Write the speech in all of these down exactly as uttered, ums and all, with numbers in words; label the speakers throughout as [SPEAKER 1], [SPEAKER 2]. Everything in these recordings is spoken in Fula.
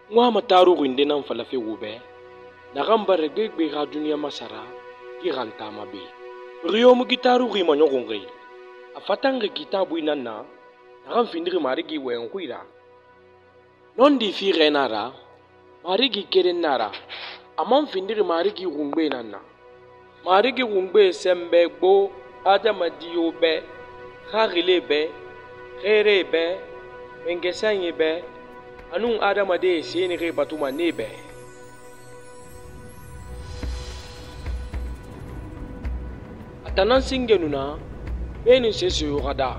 [SPEAKER 1] Ngwa mataru gwinde nan falafe wube. Nagamba regbe ga dunia masara ki ranta mabe. Rio mu gitaru gwi manyogongre. Afatanga kitabu inanna. Nagam findiri marigi wenkuira. Non di fi renara. Marigi keren nara. Amam findiri marigi rungbe nanna. Marigi rungbe sembe gbo adama diyo be. Kharile be. Khere be. Mengesanye be. Anung adama de seni re batuma nebe. Atanan singenuna. Beni sesi yugada.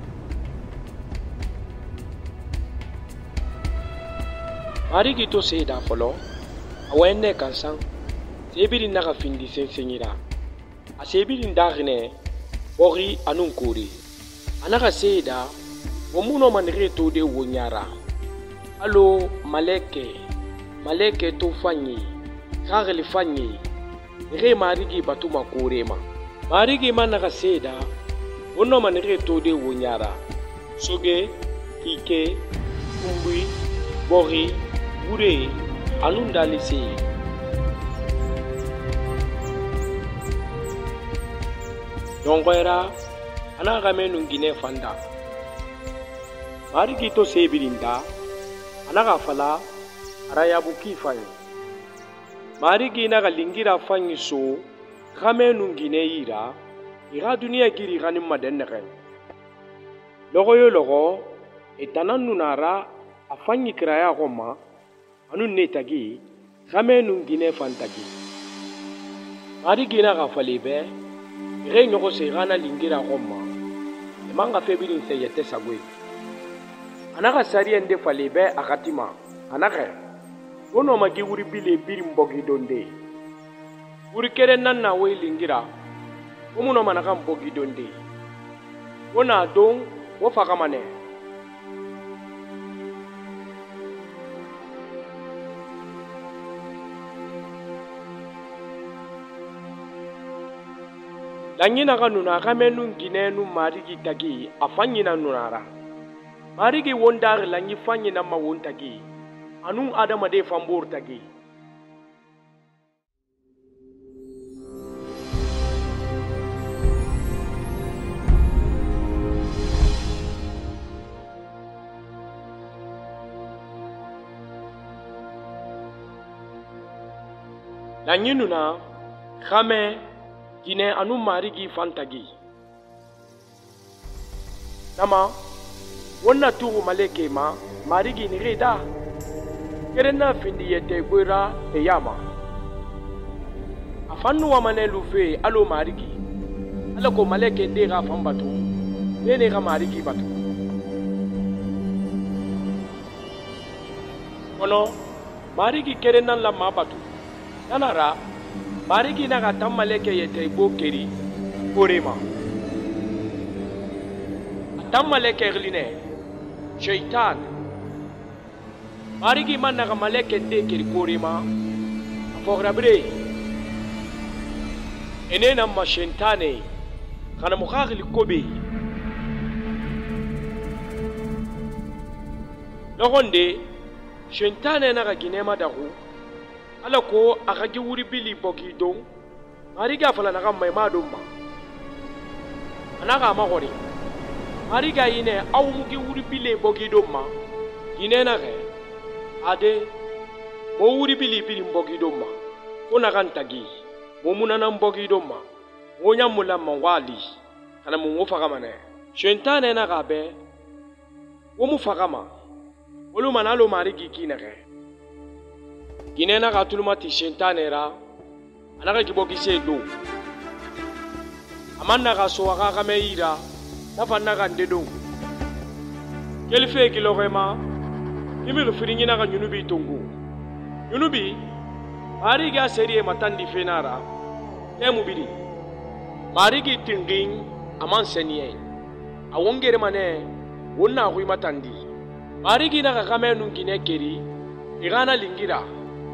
[SPEAKER 1] Marigi to seda folo. Awenne kansan. Sebiri naga findi sensenyira. A sebiri ndagne. Bori anung kuri. Anaka seda. Womuno manire to de wonyara. Allo maleke. Maleke to fanyi. Kagli fanyi. Re marigi batuma kurema. Marigi manaka seda. Wono manire to de wonyara. Soge. Ike. Kumbui. Bori. Bure. Anunda lise. Yongoera. Anaka menungine fanda. Marigi to sebirinda. Anaka fala. Arayabu kifanyi. Marigi naga lingira fanyi so. Kame nungine ira. Ira dunia giri gani madenere. Logo yo logo. Etanan nunara. Afanyi kiraya goma. Anu netagi. Kame nungine fantagi. Marigi naga falibe. Ire nyoko se gana lingira goma. Emanga febirin se yete sagwe. Anaka sari ende falibe akatima. Anaka. Wono magi wuri bile biri mbogi donde. Wuri kere nanna we lingira. Womuno manaka mbogi donde. Wona don wo fakamane. Langina kanuna kamenu nginenu marigi tagi afanyina nunara. Marigi wondar langi fanyina ma wontagi. Anung adama de fambur tagi. Langinuna kame gine anu marigi fantagi. Nama wonna tugu maleke ma marigi ni reda. Kerena findi yete gwera e yama. Afanu wa mane lufe alo marigi. Alako maleke ndega fambatu. Nene ga marigi batu. Kono marigi kerena la mabatu. Nanara marigi naga tammaleke yete bo keri korema. Tammaleke gline shaitan. Marigi man naga maleke de keri korema. Afograbre. Enena ma shentane. Kana mukhagli kobe. Logonde shentane naga ginema dagu. Alako akagi wuri bili bogi don. Mariga fala naga maima domma. Anaga magori. Mariga ine awu mugi wuri bili bogi domma. Ine nage. Ade. Mo wuri bili bili bogi domma. Kona kantagi. Mo munana bogi domma. Mo nyamula mawali. Kana mo mufaka mane. Shentane naga be. Wo mufaka ma. Wolu manalo marigi kinage. Ginena katuluma ti shentanera anaka kiboki sedo amanna ka so aka kameira nafanna ka ndedo kelfe kilorema imi rufirinyi na ka nyunubi tongo nyunubi mari ga serie matandi fenara temubiri mari gi tingin aman seniye awongere mane wonna hui matandi mari gi na ka kamenu ngine keri igana lingira.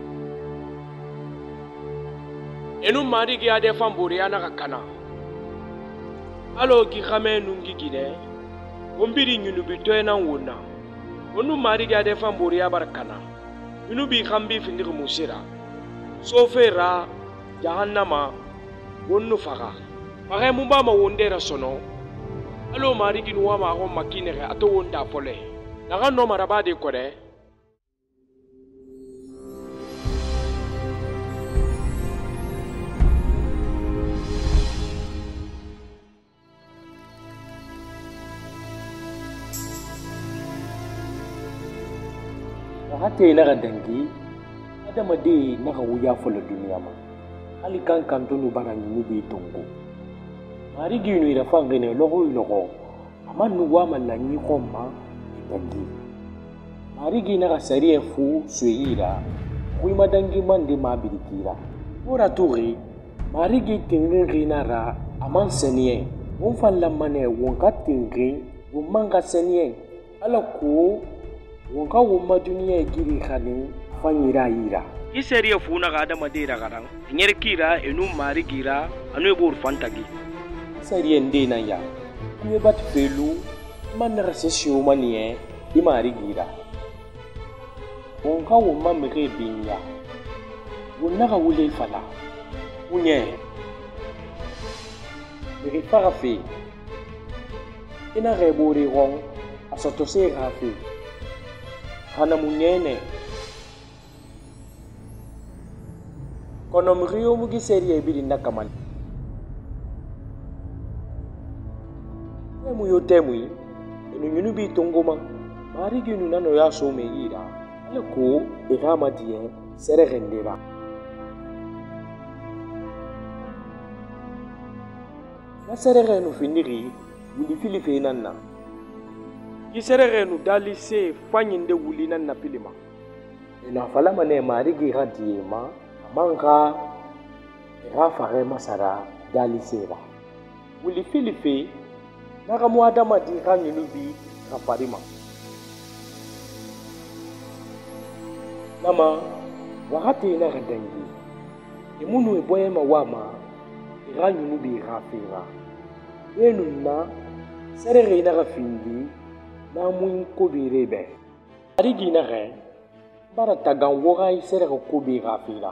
[SPEAKER 1] Enu marigi ade famburi anaka kana. Alo gi khame nungi gine. Ombiri nyunu bitoe na wona. Onu marigi ade famburi abarakana. inu bi khambi findir musira sofera jahannama wonnu faga pare mumba ma wondera sono alo mari ginu wa ma ko makine re ato wonda fole daga no maraba de kore hate na dangi adama de na wuya fole duniya ma ali kan kan tunu bara ni bi tongo mari ginu ira fangene logo logo amanu wa malani komma dangi mari gina ka sariya fu suira kui madangi mande mabirikira ora turi mari gi tingin rinara aman seniye won falla mane won ka tingin won manga seniye ala ko won ka won ma duniya giri khani fanyira yira iseriya fu na ga adama de ragaran nyer kira enu mari gira anu bor fantagi sariya ndena ya kuye bat felu man recession maniye di mari gira won ka won ma mere binya won na ga wule fala unye mere farafi ina rebori ron asoto se rafi hana munyene kono mriyo mugi seriye bidi nakamal temu yo temu inu nyunu bi tongoma mari ginu nano ya so me yira ale ko irama die sere rendera na sere renu finiri wuli filife nanna ki sere renu dali se fanyinde wuli nanna filima ina fala mane mari gi radie ma manga ira fare masara dali sera wuli filife naka mu adama di kanyinu bi raparima nama wakati na gadangi imunu eboye mawama iranyinu bi rafira enu na serere ina gafindi na mu ko bi rebe arigi na re bara tagan woga isere ko bi rafira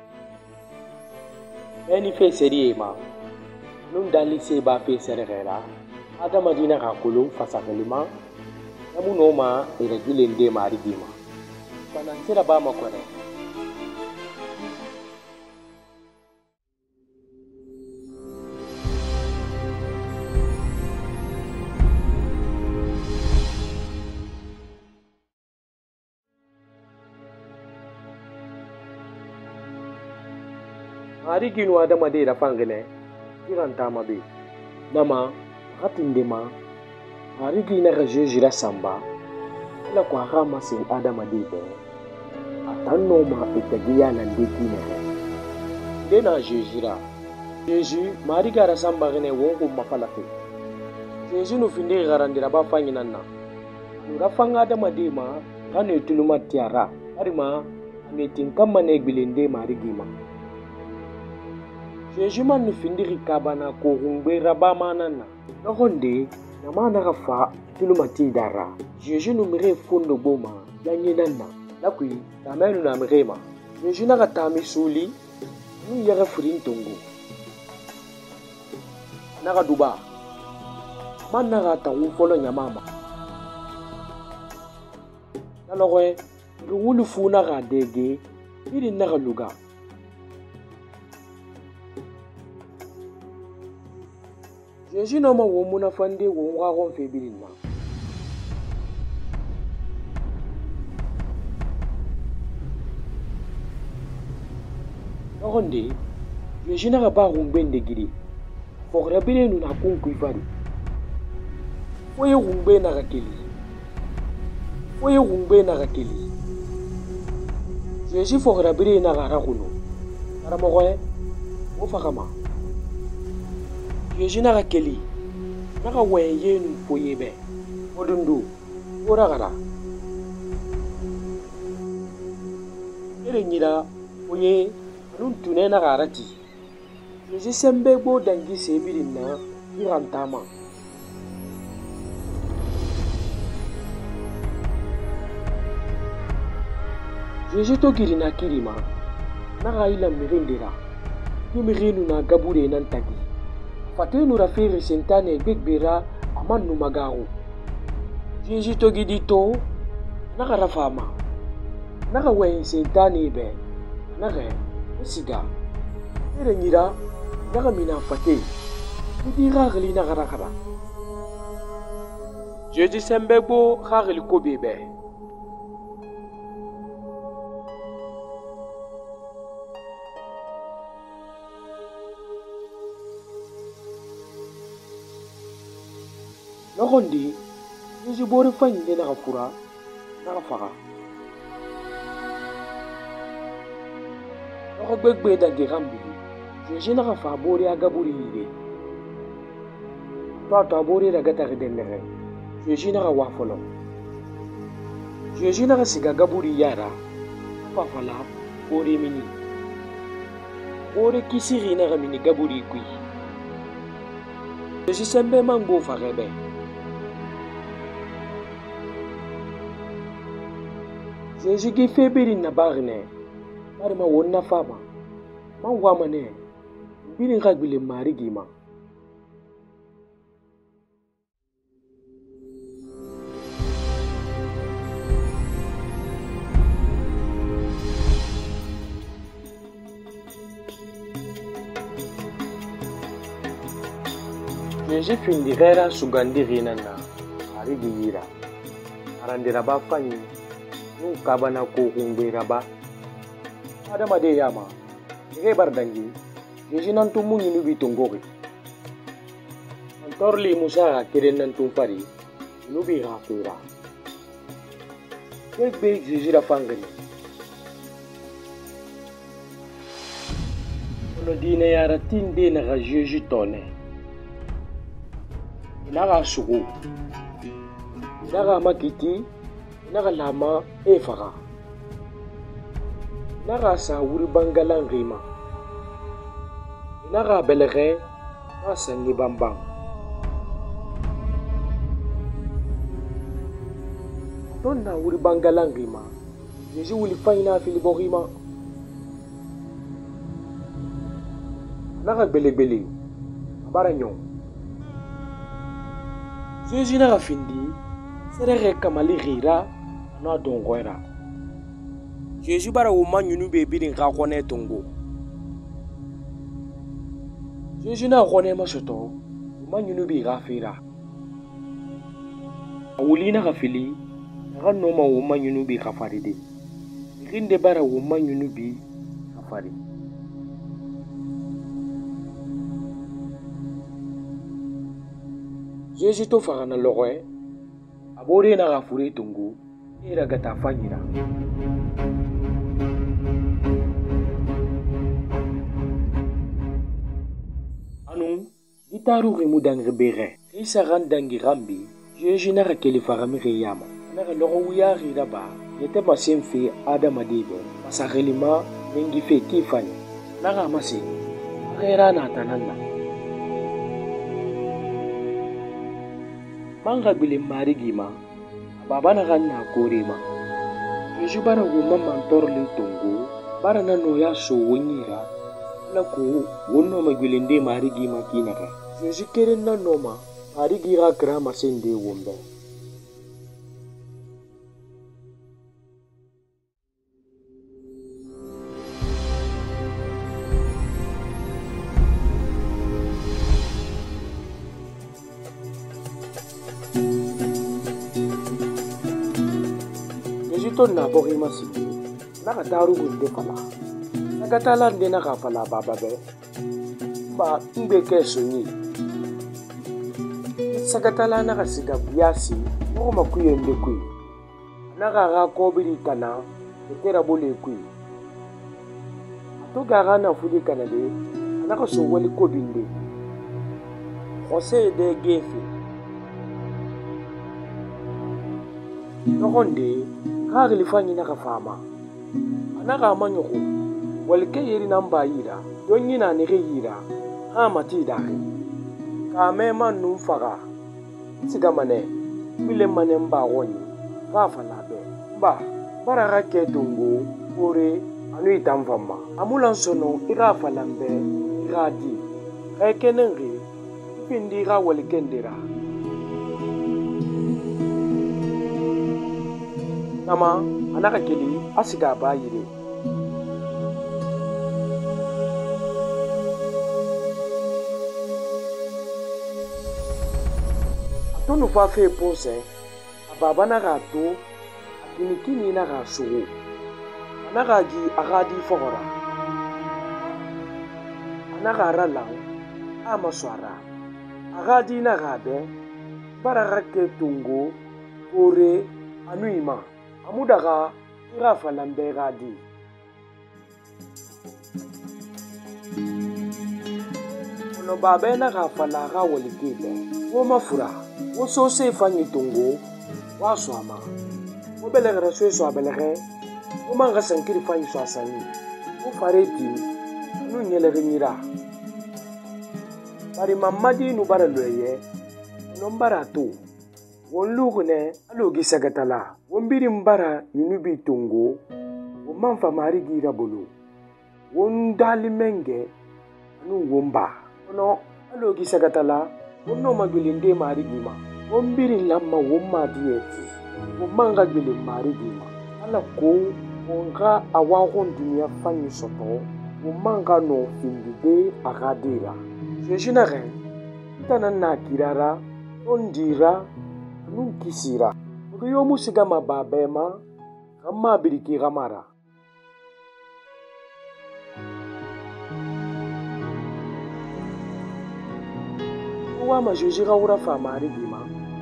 [SPEAKER 1] eni fe serie ma nun dali se ba fe serere la adama dina ka kulu fasakelima namu noma iragile nde mari bima bana sira ba makore mari ginu adama de ra fangene kiranta mabe nama hatindema mari gina ka jejira samba la kwa rama sin adama dibe atanno ma itagiya nan diki ne dena jejira jeju mari gara samba gene wongo mafalafe jeju no finde garandira ba fanyi nanna nga fanga adama dima kanu tuluma tiara harima ne tinkamma ne gbilende mari gima jeju man no finde rikabana ko ngbe rabama nanna nohonde namana rafa tulumati dara jeju no mere fondo boma yanyenana lakui tamenu na mrema jeju na katami suli nu yara furin tongo naka duba man naka tawu folo nyamama nalogwe ngulu funa ga dege biri naka luga jeju no ma wo muna fande wo ngwa gon fe biri na nogonde jeju na ba gungbe ndegiri fogre bire nu na kun kuifari foye gungbe na gakeli foye gungbe na gakeli jeju fogre bire na gara kuno ara mogoye wo fakama jeju na gakeli na ga weye nu foye be odundu ora gara ere nyira foye nun tune na garati jeju sembe gbo dangi sebiri na irantama Jeje to giri na kirima naga ila mirindira kimirinu na gabure nan tagi fatenu rafiri sentane begbera amanu magaru Jeje to gidi to naga rafama naga wen sentane be naga siga ere nyira naga mina fate gidi ragli naga rakara Jeje sembego ragli kobebe Nogondi, Jeje bore fanyinde naga fura, naga faga. Nogo gbegbe da gerambili, Jeje naga fa bore agaburi yide. Tata bore ragata redendere, Jeje naga wafolo. Jeje naga siga gaburi yara, fafala bore mini. Bore kisiri naga mini gaburi kui. Jeje sembe mango farebe. Jeje ki febiri na barne, bari ma wonna fama, ma wamane, bini ragbile marigi ma. Jeje findi gera sugandiri nana, marigi yira, arandira ba fanyi. Nun kabana ko kumbera ba adama de yama nge bardangi Jeje nan tum munyi nubi tongori antorli musa kiren nan tum fari nubi rafira kegbe Jeje ra fangani ono dina yara tinde na ga Jeje tone ina ga sugu ina ga makiti naga lama e faga naga sa wuri bangalan rima naga belege na sanni bambang don na wuri bangalan rima Jeje wuli fayna filibo rima naga bele-bele abara nyon Jeje naga findi serere kamali gira na dongoira Jeje bara wo manyunu be bidin ka kone tongo Jeje na kone masoto wo manyunu be gafira awulina gafili na noma wo manyunu be gafaride rinde bara wo manyunu be gafari Jeje to faga na logoe abore na gafure tongo ira gata fanyira anu gitaru rimu dangre bere isa randangi rambi Jeje na rakeli farami riyama na logo wiya rira ba yete masemfe adama debe masagelima mengi fe kifani na gamase rera na tananda manga bile marigi ma baba na ganna kore ma Jeje bara wo mamma torli tongo bara na no ya so wonyira na ko wonno magwilende marigi ma kinaka Jeje keren na no ma marigi ra grama sende wombe to na bogi masiki naka daru gunde fala naka talande naka fala baba be ba mbe kesoni sakatala naka siga biasi ko makuye nde kui naka ga ko biri kana tera bole kui to gara na fudi kana de naka so wali ko binde Jose de gefe nokonde kage lifanyi naka fama anaka amanyoko walike yeri namba yira don yina nige yira ha mati dare kame manu faga siga mane bile mane mba woni fa fa labe ba bara rake tungu kore anu itan fama amulan sono ira falambe ira di kai kenengi pindi ira walikendera nama anaka keli asiga bayire tonu fa fe pose ababa na gato akinikini na gasugo anaka gi agadi fogora anaka ralang amaswara agadi na gabe baraka ke tungo kore anuima amudaga ira falambe gadi ono babe na ga falaga wolikebe wo mafura wo sose fanyi tungo wa swama wo belegere so so belegere wo manga sankiri fanyi so asani wo fareti nu nyelere nyira bari mamadi nu bara loye no mbara to won lugune alogi sagatala won biri mbara yunubi tungo wo manfa mari gira bolo won dali menge anu womba no alogi sagatala won no magilinde mari gima won biri lamma womma dieti won manga gile mari gima ala ko wonga awa kon dunia fanyi soto won manga no findide agadira jejinare tanana kirara ondira nun kisira yo musiga mababema kama biriki gamara wa majuji ga ura famari gima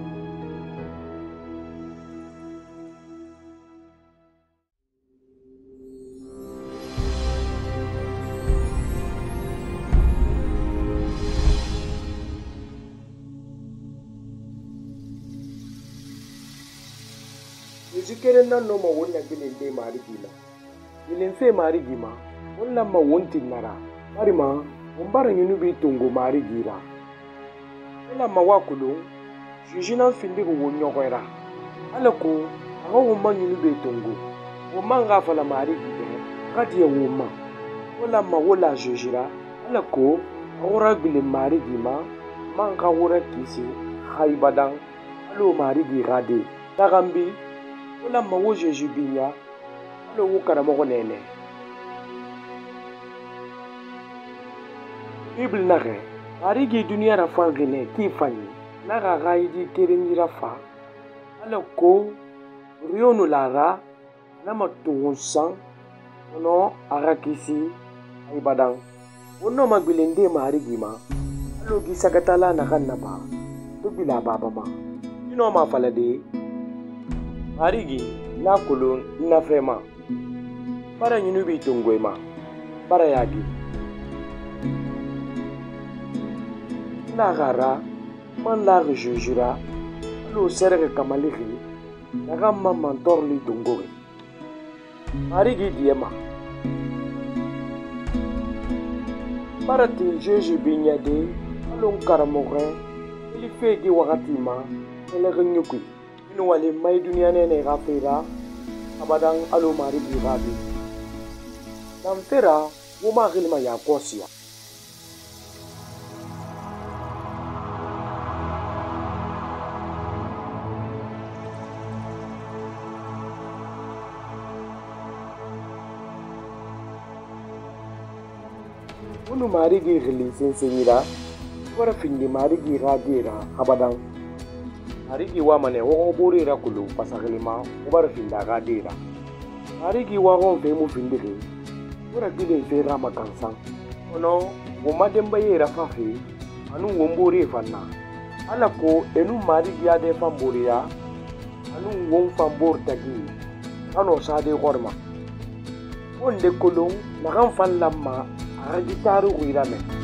[SPEAKER 1] jikere nan no ma wonna bilinde mari gila bilin fe mari gima wonna ma wonti nara bari ma ombara nyunu bi tungo mari gira wonna ma wakulu jujina findi ko wonyo koira alako awo womma nyunu bi tungo womma nga fala mari gibe kati ya womma wonna ma wola jujira alako awora bilin mari gima manga wora kisi haibadang alo mari girade tagambi wala mawo Jeju binya alo wukara mo nene Bible nare ari gi dunia ra fangene ki fanyi na ga ga idi kerengi rafa alo ko rionu lara na matunsan no arakisi ay badang wono magbelende mari gima alo gi sagatala na kanaba to bila baba ma ino ma falade Arigi na kulun na fema para nyunubi tungwema para yagi na gara man la jujura lo serre kamaligi na gamma mantor li tungwe Arigi diema para ti jeju binyade alon karamoge ili fegi wakati ma ele nyukui inu wale mai dunia nene gafira abadang alo mari bigabi namfera wuma gilma ya kosia unu mari gi gili sensenyira wara findi mari gi radira abadang Arigi wa mane wo bori ra kulu pasagelima ubar finda ga dira Arigi wa gon fe mu findire ora gide fe ra makansan ono wo mademba yera fafi anu wo mbori fanna ala ko enu mari ya de fambori ya anu wo fambor tagi ano sade gorma onde kolon na kan fallamma aragi taru guirame